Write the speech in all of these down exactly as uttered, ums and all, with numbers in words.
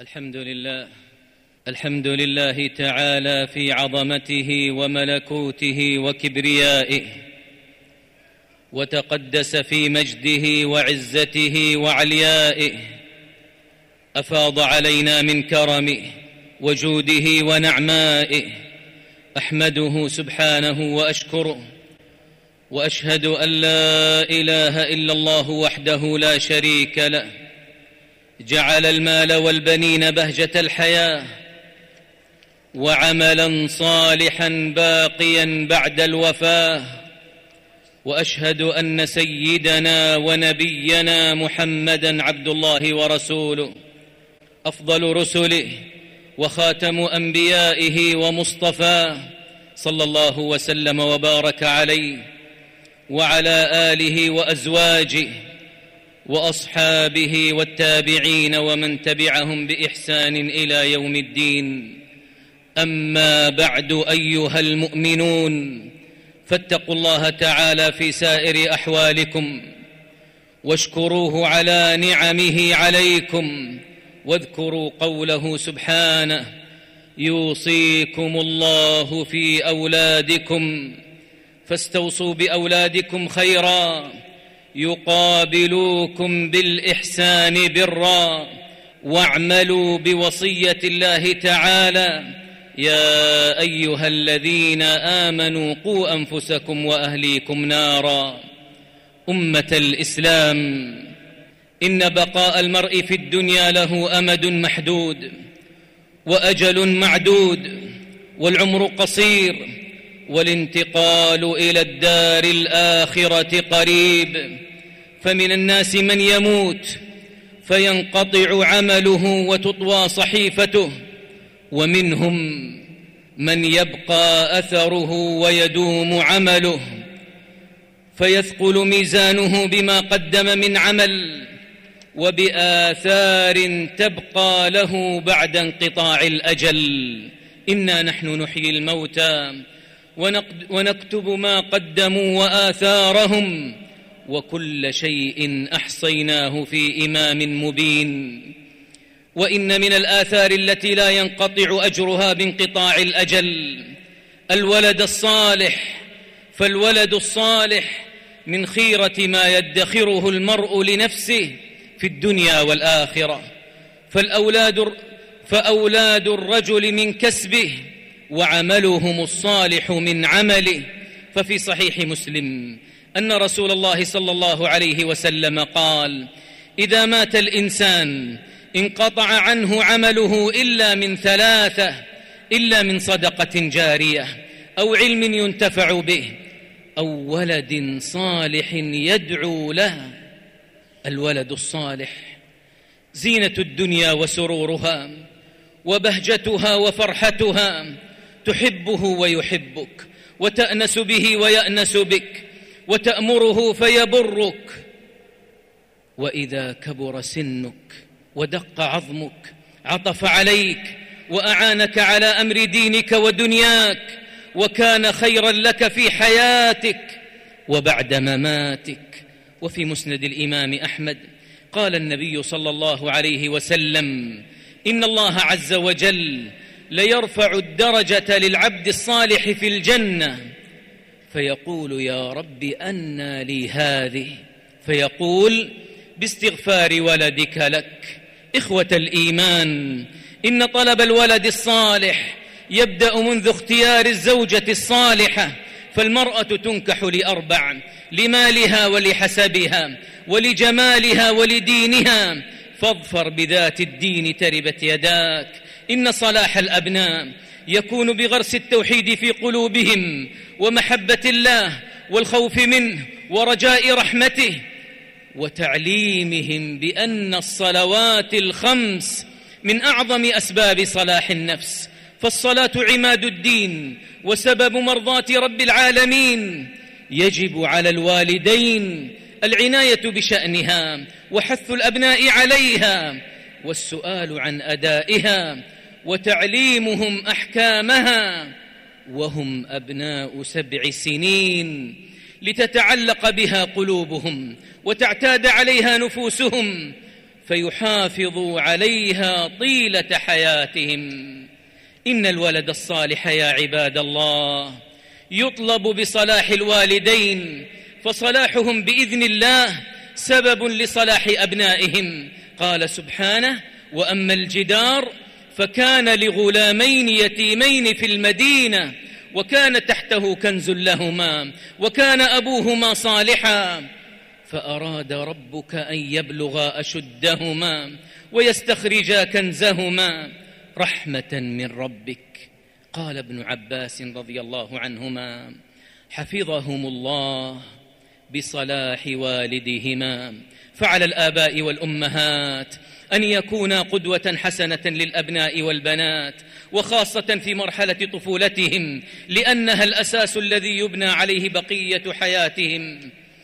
الحمد لله الحمد لله تعالى في عظمته وملكوته وكبريائه، وتقدس في مجده وعزته وعليائه. أفاض علينا من كرمه وجوده ونعمائه، أحمده سبحانه وأشكره، وأشهد أن لا إله إلا الله وحده لا شريك له، جعل المال والبنين بهجة الحياة وعملا صالحا باقيا بعد الوفاة. وأشهد أن سيدنا ونبينا محمدًا عبد الله ورسوله، أفضل رسله وخاتم أنبيائه ومصطفاه، صلى الله وسلم وبارك عليه وعلى آله وأزواجه وأصحابه والتابعين ومن تبعهم بإحسان إلى يوم الدين. أما بعد، أيها المؤمنون، فاتقوا الله تعالى في سائر أحوالكم، واشكروه على نعمه عليكم، واذكروا قوله سبحانه: يوصيكم الله في أولادكم فاستوصوا بأولادكم خيرا، يقابلوكم بالإحسان برا، واعملوا بوصية الله تعالى: يا أيها الذين آمنوا قوا أنفسكم وأهليكم نارا. أمة الإسلام، إن بقاء المرء في الدنيا له أمد محدود وأجل معدود، والعمر قصير، والانتقال إلى الدار الآخرة قريب. فمن الناس من يموت فينقطع عمله وتطوى صحيفته، ومنهم من يبقى أثره ويدوم عمله، فيثقل ميزانه بما قدم من عمل وبآثار تبقى له بعد انقطاع الأجل. إنا نحن نحيي الموتى ونكتب ما قدموا وآثارهم، وكل شيء أحصيناه في إمام مبين. وإن من الآثار التي لا ينقطع أجرها بانقطاع الأجل الولد الصالح، فالولد الصالح من خيرة ما يدخره المرء لنفسه في الدنيا والآخرة. فالأولاد فأولاد الرجل من كسبه، وعملهم الصالح من عمله. ففي صحيح مسلم أن رسول الله صلى الله عليه وسلم قال: إذا مات الإنسان انقطع عنه عمله إلا من ثلاثة، إلا من صدقة جارية أو علم ينتفع به أو ولد صالح يدعو له. الولد الصالح زينة الدنيا وسرورها وبهجتها وفرحتها، تحبه ويحبك، وتأنس به ويأنس بك، وتأمره فيبرك. وإذا كبر سنك ودق عظمك عطف عليك وأعانك على أمر دينك ودنياك، وكان خيرا لك في حياتك وبعد مماتك. وفي مسند الإمام أحمد قال النبي صلى الله عليه وسلم: إن الله عز وجل ليرفع الدرجة للعبد الصالح في الجنة، فيقول: يا رب أنى لي هذه؟ فيقول: باستغفار ولدك لك. إخوة الإيمان، إن طلب الولد الصالح يبدأ منذ اختيار الزوجة الصالحة. فالمرأة تنكح لأربع: لمالها ولحسبها ولجمالها ولدينها، فاظفر بذات الدين تربت يداك. إن صلاح الأبناء يكون بغرس التوحيد في قلوبهم، ومحبة الله والخوف منه ورجاء رحمته، وتعليمهم بأن الصلوات الخمس من أعظم أسباب صلاح النفس. فالصلاة عماد الدين وسبب مرضاة رب العالمين. يجب على الوالدين العناية بشأنها وحث الأبناء عليها، والسؤال عن أدائها، وتعليمهم أحكامها وهم أبناء سبع سنين، لتتعلق بها قلوبهم وتعتاد عليها نفوسهم، فيحافظوا عليها طيلة حياتهم. إن الولد الصالح يا عباد الله يطلب بصلاح الوالدين، فصلاحهم بإذن الله سبب لصلاح أبنائهم. قال سبحانه: وأما الجدار فكان لغلامين يتيمين في المدينة وكان تحته كنز لهما وكان أبوهما صالحا فأراد ربك أن يبلغا أشدهما ويستخرجا كنزهما رحمة من ربك. قال ابن عباس رضي الله عنهما: حفظهم الله بصلاح والدهما. فعلى الآباء والأمهات أن يكونا قدوة حسنة للأبناء والبنات، وخاصة في مرحلة طفولتهم، لأنها الأساس الذي يبنى عليه بقية حياتهم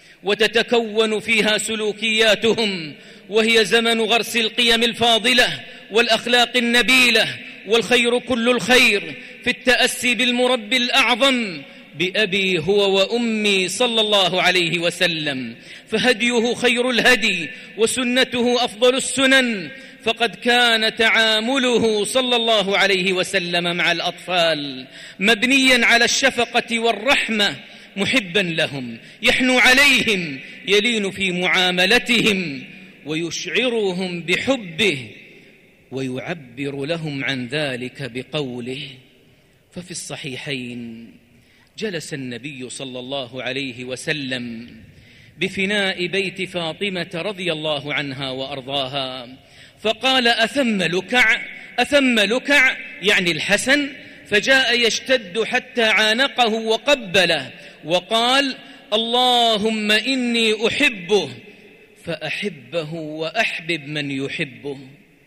وتتكون فيها سلوكياتهم، وهي زمن غرس القيم الفاضلة والأخلاق النبيلة، والخير كل الخير في التأسي بالمربي الأعظم بأبي هو وأمي صلى الله عليه وسلم، فهديه خير الهدي وسنته أفضل السنن، فقد كان تعامله صلى الله عليه وسلم مع الأطفال مبنيا على الشفقة والرحمة، محبا لهم، يحنو عليهم، يلين في معاملتهم، ويشعرهم بحبه، ويعبر لهم عن ذلك بقوله. ففي الصحيحين جلس النبي صلى الله عليه وسلم بفناء بيت فاطمة رضي الله عنها وأرضاها، فقال: أثم لكع أثم لكع يعني الحسن، فجاء يشتد حتى عانقه وقبله وقال: اللهم إني أحبه فأحبه وأحبب من يحبه.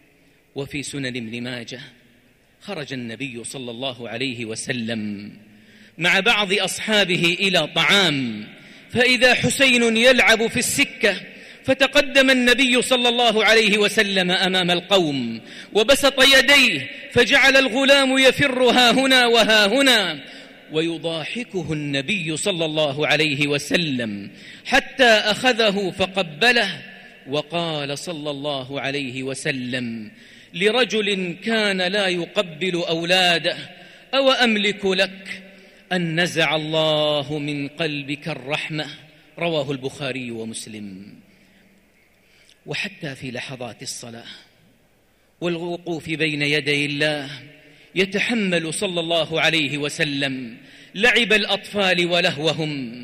وفي سنن ابن ماجه خرج النبي صلى الله عليه وسلم مع بعض أصحابه إلى طعام، فإذا حسين يلعب في السكة، فتقدم النبي صلى الله عليه وسلم أمام القوم وبسط يديه، فجعل الغلام يفر ها هنا وها هنا، ويضاحكه النبي صلى الله عليه وسلم حتى أخذه فقبله، وقال صلى الله عليه وسلم لرجل كان لا يقبل أولاده: أو أملك لك أن نزع الله من قلبك الرحمة. رواه البخاري ومسلم. وحتى في لحظات الصلاة والوقوف بين يدي الله يتحمل صلى الله عليه وسلم لعب الأطفال ولهوهم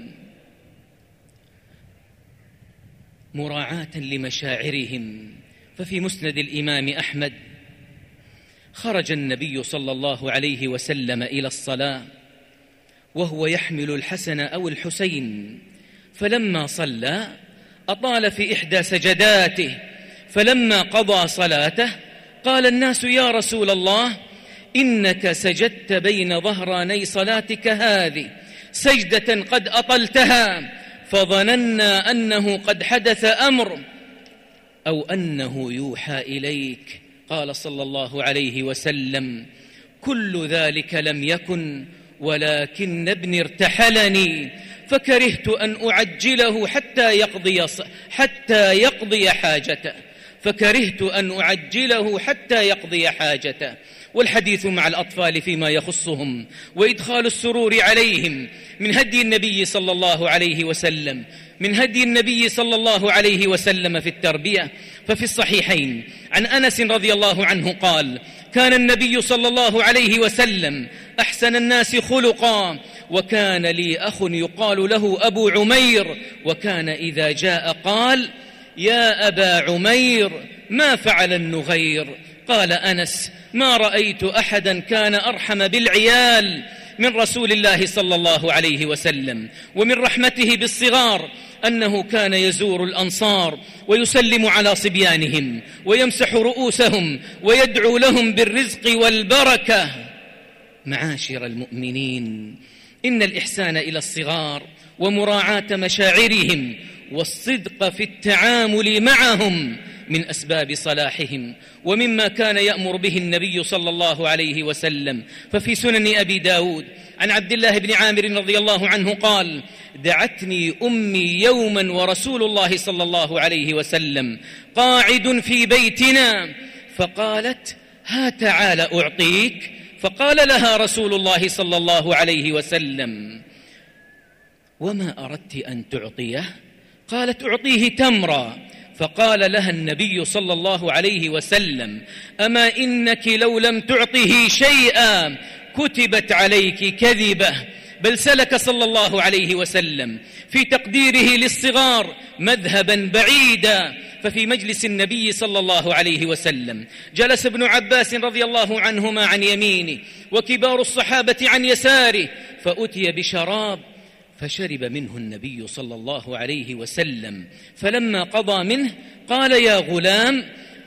مراعاة لمشاعرهم. ففي مسند الإمام أحمد خرج النبي صلى الله عليه وسلم إلى الصلاة وهو يحمل الحسن أو الحسين، فلما صلى أطال في إحدى سجداته، فلما قضى صلاته قال الناس: يا رسول الله، إنك سجدت بين ظهراني صلاتك هذه سجدة قد أطلتها، فظننا أنه قد حدث أمر أو أنه يوحى إليك. قال صلى الله عليه وسلم: كل ذلك لم يكن، ولكن ابني ارتحلني فكرهت أن أعجله حتى يقضي حتى يقضي حاجته فكرهت أن أعجله حتى يقضي حاجته. والحديث مع الأطفال فيما يخصهم وإدخال السرور عليهم من هدي النبي صلى الله عليه وسلم من هدي النبي صلى الله عليه وسلم في التربية. ففي الصحيحين عن أنس رضي الله عنه قال: كان النبي صلى الله عليه وسلم أحسن الناس خلقا، وكان لي أخ يقال له أبو عمير، وكان إذا جاء قال: يا أبا عمير ما فعل النغير؟ قال أنس: ما رأيت أحدا كان أرحم بالعيال من رسول الله صلى الله عليه وسلم. ومن رحمته بالصغار أنه كان يزور الأنصار ويسلم على صبيانهم ويمسح رؤوسهم ويدعو لهم بالرزق والبركة. معاشر المؤمنين، إن الإحسان إلى الصغار ومراعاة مشاعرهم والصدق في التعامل معهم من أسباب صلاحهم ومما كان يأمر به النبي صلى الله عليه وسلم. ففي سنن أبي داود عن عبد الله بن عامر رضي الله عنه قال: دعتني أمي يوما ورسول الله صلى الله عليه وسلم قاعد في بيتنا، فقالت: ها تعال أعطيك. فقال لها رسول الله صلى الله عليه وسلم: وما أردت أن تعطيه؟ قالت: أعطيه تمرا. فقال لها النبي صلى الله عليه وسلم: أما إنك لو لم تعطه شيئا كتبت عليك كذبة. بل سلك صلى الله عليه وسلم في تقديره للصغار مذهبا بعيدا. ففي مجلس النبي صلى الله عليه وسلم جلس ابن عباس رضي الله عنهما عن يمينه وكبار الصحابة عن يساره، فأتي بشراب فشرب منه النبي صلى الله عليه وسلم، فلما قضى منه قال: يا غلام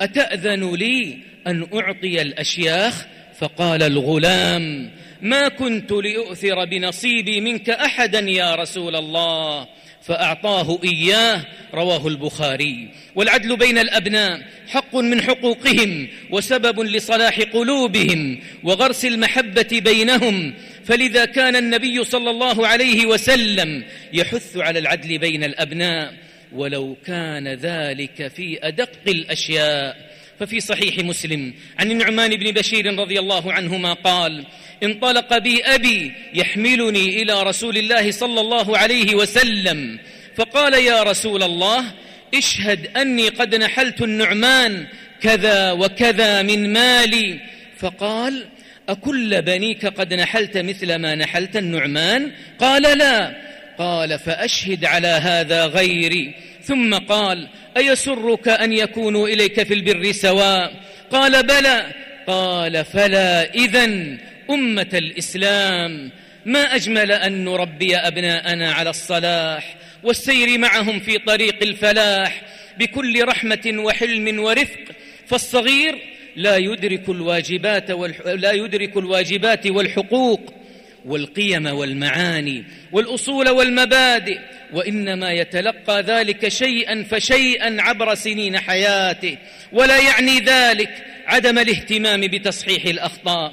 أتأذن لي أن أعطي الأشياخ؟ فقال الغلام: ما كنت لأؤثر بنصيبي منك أحدا يا رسول الله، فأعطاه إياه. رواه البخاري. والعدل بين الأبناء حق من حقوقهم وسبب لصلاح قلوبهم وغرس المحبة بينهم، فلذا كان النبي صلى الله عليه وسلم يحث على العدل بين الأبناء ولو كان ذلك في أدق الأشياء. ففي صحيح مسلم عن النعمان بن بشير رضي الله عنهما قال: انطلق بي أبي يحملني إلى رسول الله صلى الله عليه وسلم، فقال: يا رسول الله اشهد أني قد نحلت النعمان كذا وكذا من مالي. فقال: أكل بنيك قد نحلت مثل ما نحلت النعمان؟ قال: لا. قال: فأشهد على هذا غيري. ثم قال: أيسرك أن يكونوا إليك في البر سواء؟ قال: بلى. قال: فلا إذن أمة الإسلام ما أجمل أن نربي أبناءنا على الصلاح والسير معهم في طريق الفلاح بكل رحمة وحلم ورفق، فالصغير لا يدرك الواجبات والح... لا يدرك الواجبات والحقوق والقيم والمعاني والأصول والمبادئ، وإنما يتلقى ذلك شيئا فشيئا عبر سنين حياته، ولا يعني ذلك عدم الاهتمام بتصحيح الأخطاء،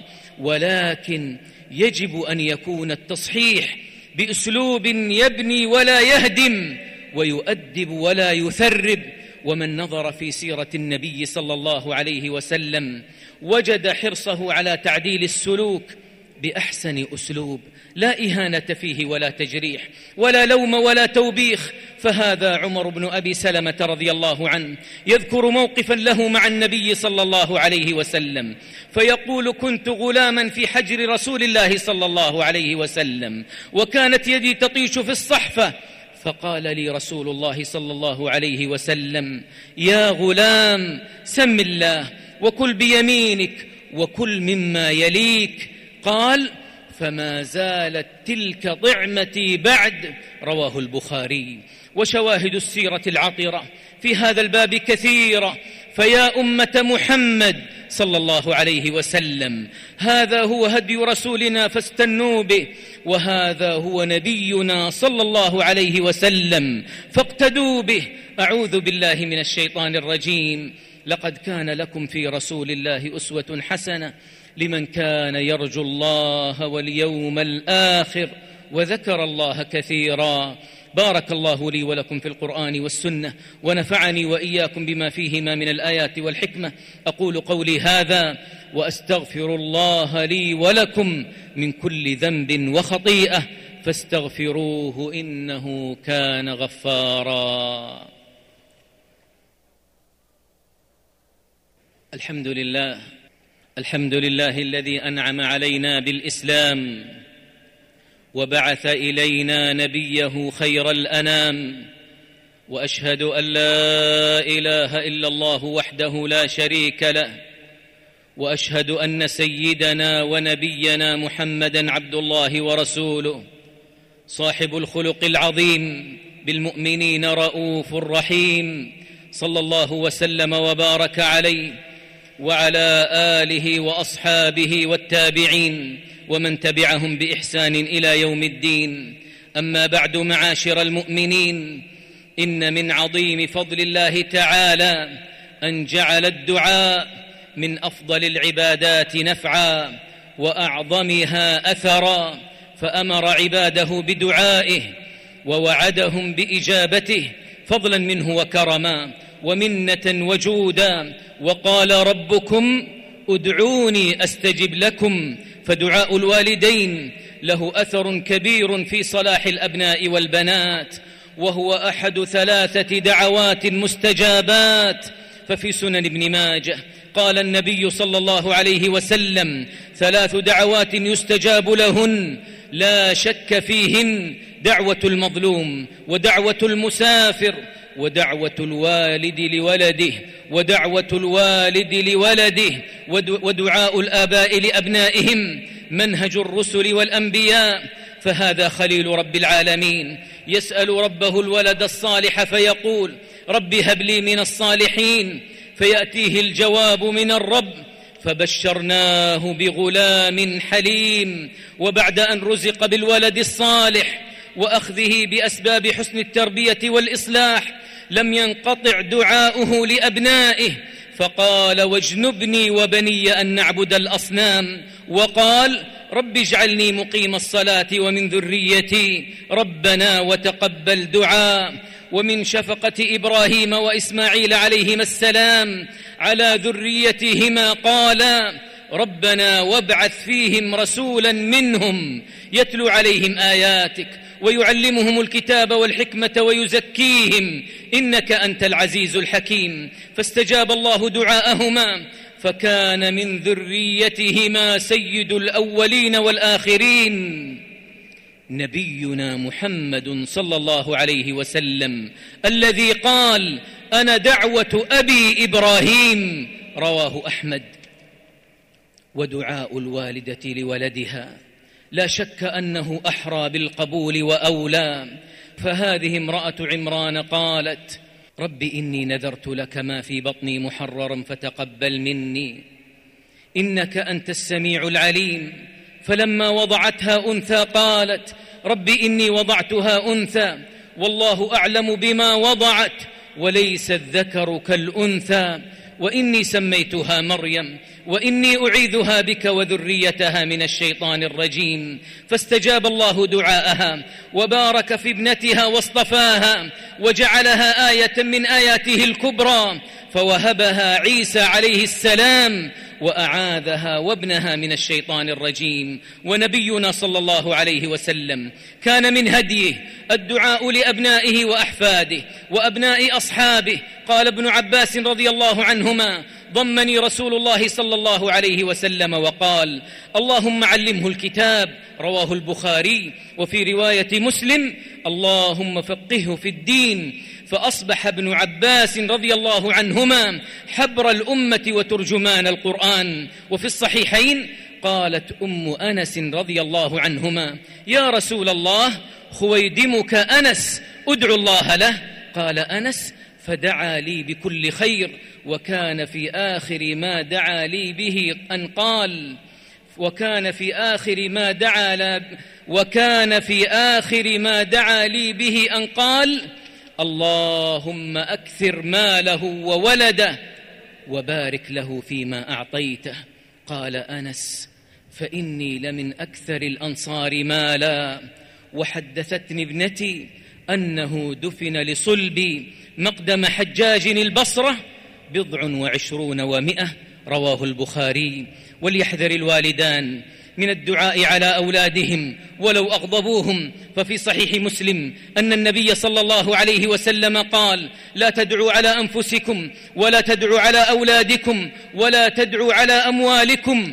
ولكن يجب أن يكون التصحيح بأسلوب يبني ولا يهدم ويؤدب ولا يثرب. ومن نظر في سيرة النبي صلى الله عليه وسلم وجد حرصه على تعديل السلوك بأحسن أسلوب، لا إهانة فيه ولا تجريح ولا لوم ولا توبيخ. فهذا عمر بن أبي سلمة رضي الله عنه يذكر موقفا له مع النبي صلى الله عليه وسلم فيقول: كنت غلاما في حجر رسول الله صلى الله عليه وسلم وكانت يدي تطيش في الصحفة، فقال لي رسول الله صلى الله عليه وسلم: يا غلام سم الله وكل بيمينك وكل مما يليك. قال: فما زالت تلك طعمتي بعد. رواه البخاري. وشواهد السيرة العطرة في هذا الباب كثيرة، فيا أمة محمد صلى الله عليه وسلم هذا هو هدي رسولنا فاستنوا به، وهذا هو نبينا صلى الله عليه وسلم فاقتدوا به. أعوذ بالله من الشيطان الرجيم. لقد كان لكم في رسول الله أسوة حسنة لمن كان يرجو الله واليوم الآخر وذكر الله كثيرا. بارك الله لي ولكم في القرآن والسنة، ونفعني وإياكم بما فيهما من الآيات والحكمة. أقول قولي هذا وأستغفر الله لي ولكم من كل ذنب وخطيئة، فاستغفروه إنه كان غفارا. الحمد لله الحمد لله الذي أنعم علينا بالإسلام وبعث إلينا نبيه خير الأنام، وأشهد أن لا إله إلا الله وحده لا شريك له، وأشهد أن سيدنا ونبينا محمدًا عبد الله ورسوله صاحب الخلق العظيم بالمؤمنين رؤوف رحيم، صلى الله وسلم وبارك عليه وعلى آله وأصحابه والتابعين ومن تبعهم بإحسان إلى يوم الدين. أما بعد، معاشر المؤمنين، إن من عظيم فضل الله تعالى أن جعل الدعاء من أفضل العبادات نفعا وأعظمها أثرا، فأمر عباده بدعائه ووعدهم بإجابته فضلا منه وكرما ومنة وجودا، وقال ربكم ادعوني أستجب لكم. فدعاء الوالدين له أثر كبير في صلاح الأبناء والبنات، وهو أحد ثلاثة دعوات مستجابات. ففي سنن ابن ماجه قال النبي صلى الله عليه وسلم: ثلاث دعوات يستجاب لهن لا شك فيهن: دعوة المظلوم، ودعوة المسافر، ودعوة الوالد لولده، ودعوة الوالد لولده، ودعاء الآباء لأبنائهم، منهج الرسل والأنبياء. فهذا خليل رب العالمين يسأل ربه الولد الصالح فيقول: رب هب لي من الصالحين، فيأتيه الجواب من الرب: فبشرناه بغلام حليم. وبعد أن رزق بالولد الصالح وأخذه بأسباب حسن التربية والإصلاح لم ينقطع دعاؤه لأبنائه، فقال: واجنبني وبني أن نعبد الأصنام، وقال: رب اجعلني مقيم الصلاة ومن ذريتي ربنا وتقبل دعاء. ومن شفقة إبراهيم وإسماعيل عليهما السلام على ذريتهما قال: ربنا وابعث فيهم رسولا منهم يتلو عليهم آياتك ويعلمهم الكتاب والحكمة ويزكيهم إنك أنت العزيز الحكيم. فاستجاب الله دعاءهما، فكان من ذريتهما سيد الأولين والآخرين نبينا محمد صلى الله عليه وسلم، الذي قال: أنا دعوة أبي إبراهيم، رواه أحمد. ودعاء الوالدة لولدها لا شك أنه أحرى بالقبول وأولى. فهذه امرأة عمران قالت: رب إني نذرت لك ما في بطني محررا فتقبل مني إنك أنت السميع العليم. فلما وضعتها أنثى قالت: رب إني وضعتها أنثى والله أعلم بما وضعت وليس الذكر كالأنثى، وإني سميتها مريم وإني أعيذها بك وذريتها من الشيطان الرجيم. فاستجاب الله دعاءها وبارك في ابنتها واصطفاها وجعلها آية من آياته الكبرى، فوهبها عيسى عليه السلام وأعاذها وابنها من الشيطان الرجيم. ونبينا صلى الله عليه وسلم كان من هديه الدعاء لأبنائه وأحفاده وأبناء أصحابه. قال ابن عباس رضي الله عنهما: ضمني رسول الله صلى الله عليه وسلم وقال: اللهم علمه الكتاب، رواه البخاري. وفي رواية مسلم: اللهم فقهه في الدين. فأصبح ابن عباس رضي الله عنهما حبر الأمة وترجمان القرآن. وفي الصحيحين قالت أم أنس رضي الله عنهما: يا رسول الله، خويدمك أنس، ادعو الله له. قال أنس: فدعا لي بكل خير، وكان في آخر ما دعا لي به أن قال وكان في آخر ما دعا وكان في آخر ما دعا لي به أن قال: اللهم أكثر ماله وولده وبارك له فيما أعطيته. قال أنس: فإني لمن أكثر الأنصار مالا. وحدثتني ابنتي أنه دفن لصلبي مقدم حجاج البصرة بضع وعشرون ومئة، رواه البخاري. وليحذر الوالدان من الدعاء على أولادهم ولو أغضبوهم. ففي صحيح مسلم أن النبي صلى الله عليه وسلم قال: لا تدعوا على أنفسكم ولا تدعوا على أولادكم ولا تدعوا على أموالكم،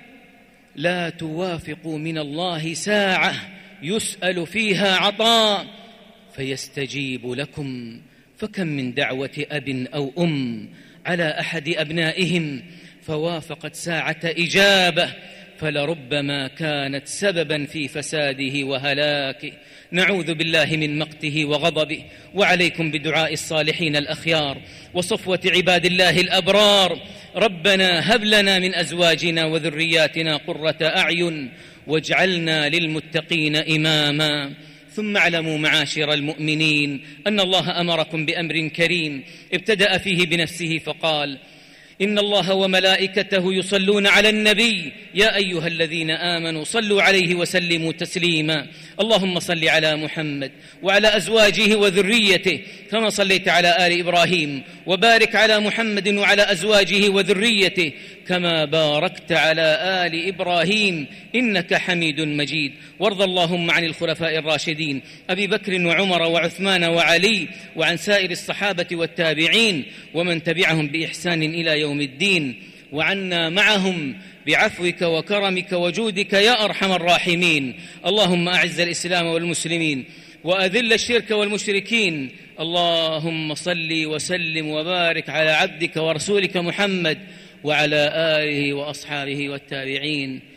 لا توافقوا من الله ساعة يسأل فيها عطاء فيستجيب لكم. فكم من دعوة أب أو أم على أحد أبنائهم فوافقت ساعة إجابة، فلربما كانت سببا في فساده وهلاكه. نعوذ بالله من مقته وغضبه. وعليكم بدعاء الصالحين الأخيار وصفوة عباد الله الأبرار. ربنا هب لنا من أزواجنا وذرياتنا قرة أعين واجعلنا للمتقين إماما. ثم اعلموا معاشر المؤمنين أن الله أمركم بأمر كريم ابتدأ فيه بنفسه فقال: إن الله وملائكته يصلون على النبي يا أيها الذين آمنوا صلوا عليه وسلموا تسليما. اللهم صل على محمد وعلى أزواجه وذريته كما صليت على آل إبراهيم، وبارك على محمد وعلى أزواجه وذريته كما باركت على آل إبراهيم إنك حميد مجيد. وارض اللهم عن الخلفاء الراشدين أبي بكر وعمر وعثمان وعلي، وعن سائر الصحابة والتابعين ومن تبعهم بإحسان إلى يوم الدين، وعنا معهم بعفوك وكرمك وجودك يا أرحم الراحمين. اللهم أعز الإسلام والمسلمين وأذل الشرك والمشركين. اللهم صل وسلم وبارك على عبدك ورسولك محمد وعلى آله وأصحابه والتابعين